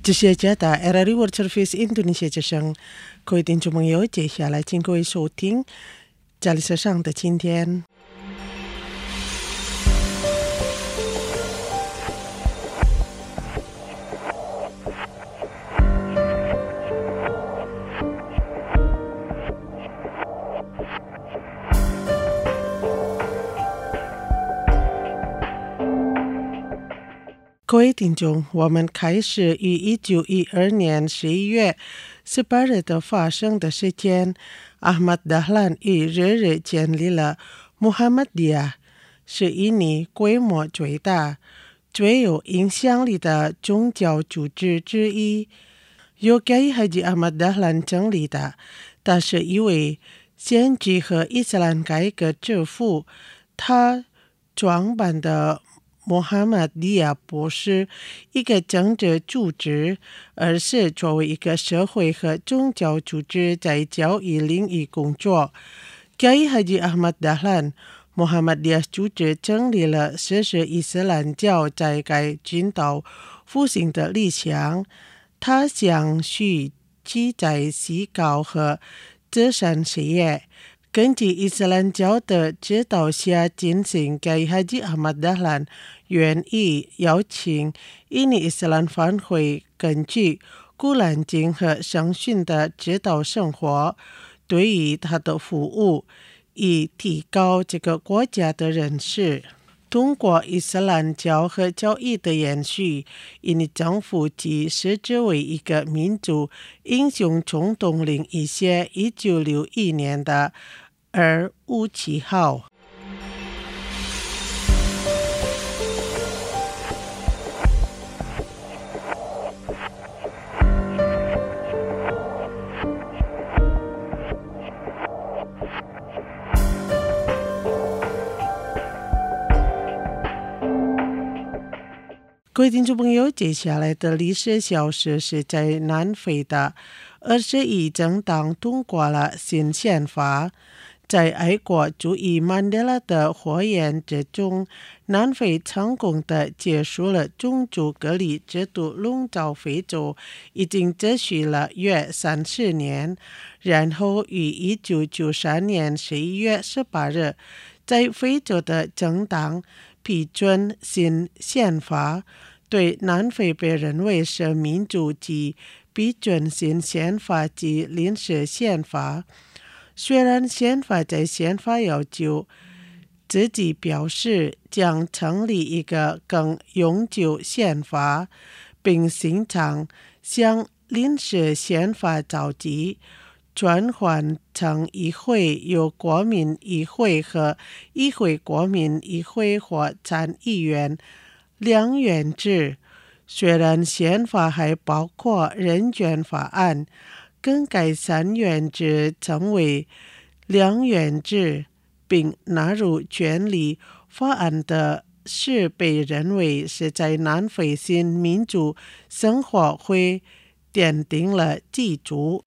这些加大 RRI World Service Indonesia 之声，各位听众朋友，接下来请各位收听加里斯上的今天。各位听众，我们开始于1912年11月18日的发生的事件。Ahmad Dahlan 于日日建立了穆罕默迪亚，是印尼规模最大、最有影响力的宗教组织之一，由Kiai Haji Ahmad Dahlan 成立的。他是一位先知和伊斯兰改革之父，他创办的穆罕默迪亚不是一个政治组织，而是作为一个社会和宗教组织在教育领域工作。Kiai Haji Ahmad Dahlan 穆罕默迪亚组织成立了实施伊斯兰教在该群岛复兴的理想。他想续其在思考和慈善事业，根据伊斯兰教的指导下进行。Kiai Haji Ahmad Dahlan 愿意邀请印尼伊斯兰分会根据古兰经和圣训的指导生活，对于他的服务，以提高这个国家的认识。通过伊斯兰教和教义的延续，印尼政府即视之为一个民族英雄冲动令一些1961年的257号。各位听众朋友，接下来的历史小事是在南非的21政党通过了新宪法。在爱国主义曼德拉的火焰之中，南非成功地结束了种族隔离制度笼罩非洲，已经持续了约30年。然后于1993年11月18日，在非洲的政党批准新宪法，对南非被认为是民主及批准新宪法及临时宪法。虽然宪法在宪法要求自己表示将成立一个更永久宪法，并经常向临时宪法召集，转换成议会由国民议会和议会国民议会或参议员两院制。虽然宪法还包括人权法案，更改3院制成为2院制，并纳入权利法案的是被认为是在南非新民主生活会奠定了基础。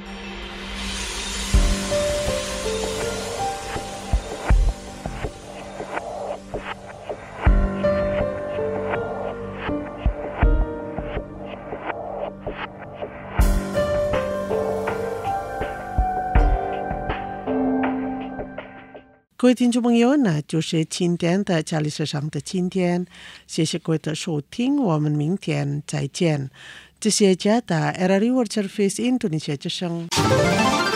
各位听众朋友，那就是今天的加里斯上的今天，谢谢各位的收听，我们明天再见。这是加拿大 RRI World Service Indonesia 之声。